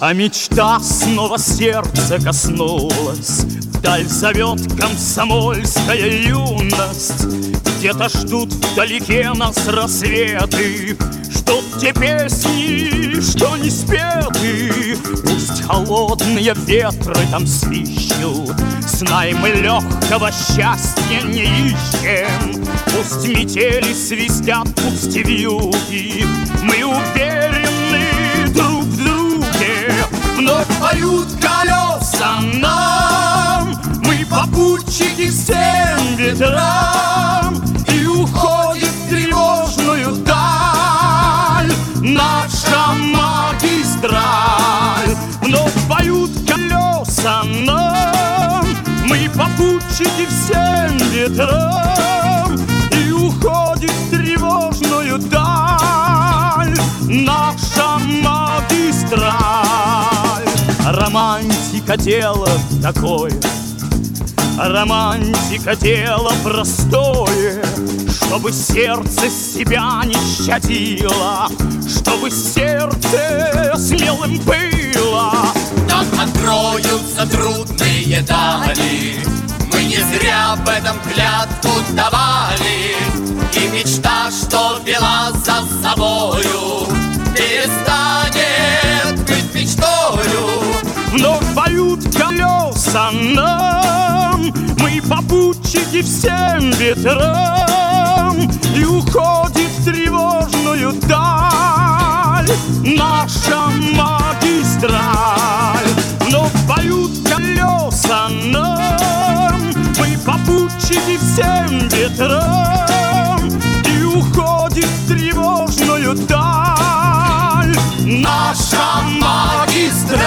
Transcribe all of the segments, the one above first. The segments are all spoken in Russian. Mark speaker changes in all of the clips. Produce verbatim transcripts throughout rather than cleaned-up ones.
Speaker 1: А мечта снова сердце коснулась. Вдаль зовет комсомольская юность. Где-то ждут вдалеке нас рассветы, ждут те песни, что не спеты. Пусть холодные ветры там свищут, знай, мы легкого счастья не ищем. Пусть метели свистят, пусть вьюги, мы уверены друг в друге. Вновь поют колеса нам, мы попутчики всем ветрам, и уходит в тревожную даль наша магистраль. Вновь поют колеса нам, мы попутчики всем ветрам, и уходит в тревожную даль наша магистраль. Романтика дело такое, романтика дело простое, чтобы сердце себя не щадило, чтобы сердце смелым было.
Speaker 2: Нам откроются трудные дали, мы не зря в этом клятву давали, и мечта, что вела за собою, перестанет быть мечтою.
Speaker 1: Вновь поют колеса нам, мы попутчики всем ветрам, и уходит в тревожную даль наша магистраль. Вновь поют колеса нам, мы попутчики всем ветрам, и уходит в тревожную даль наша магистраль.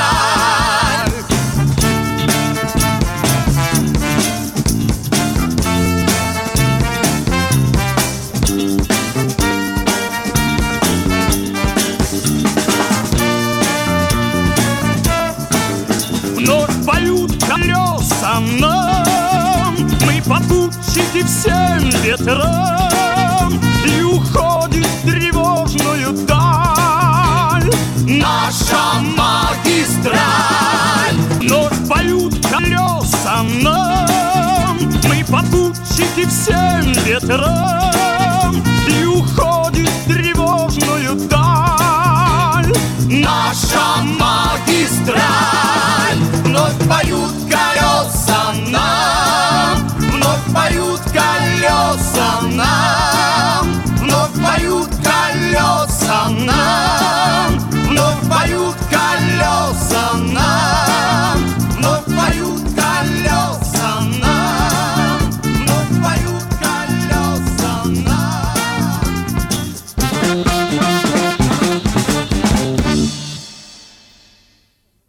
Speaker 1: Поют колеса нам, мы попутчики всем ветрам, и уходит в тревожную даль наша магистраль. Вновь поют колеса нам, мы попутчики всем ветрам, и уходит в тревожную даль наша магистраль.